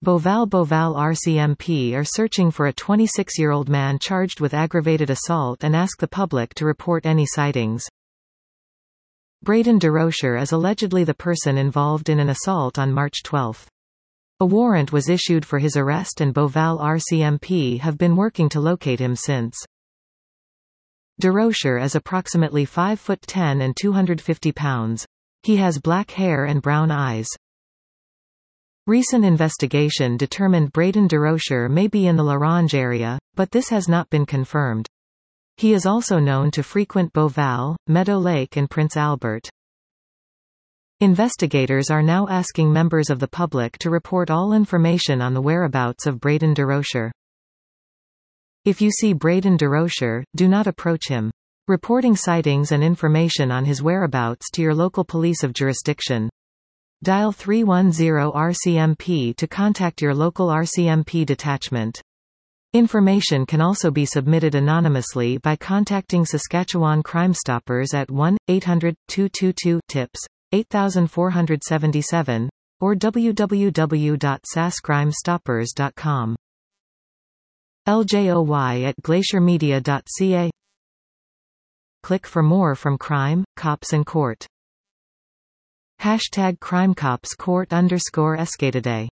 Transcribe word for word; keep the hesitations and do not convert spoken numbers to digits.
Beauval Beauval R C M P are searching for a twenty-six-year-old man charged with aggravated assault and ask the public to report any sightings. Braden DeRocher is allegedly the person involved in an assault on March twelfth. A warrant was issued for his arrest and Beauval R C M P have been working to locate him since. DeRocher is approximately five foot ten and two hundred fifty pounds. He has black hair and brown eyes. Recent investigation determined Braden DeRocher may be in the Larange area, but this has not been confirmed. He is also known to frequent Beauval, Meadow Lake and Prince Albert. Investigators are now asking members of the public to report all information on the whereabouts of Braden DeRocher. If you see Braden DeRocher, do not approach him. Reporting sightings and information on his whereabouts to your local police of jurisdiction. Dial three one zero R C M P to contact your local R C M P detachment. Information can also be submitted anonymously by contacting Saskatchewan Crime Stoppers at one eight hundred two two two TIPS eight four seven seven or w w w dot sas crime stoppers dot com. L J O Y at glacier media dot c a. Click for more from Crime, Cops and Court. Hashtag CrimeCopsCourt underscore Escataday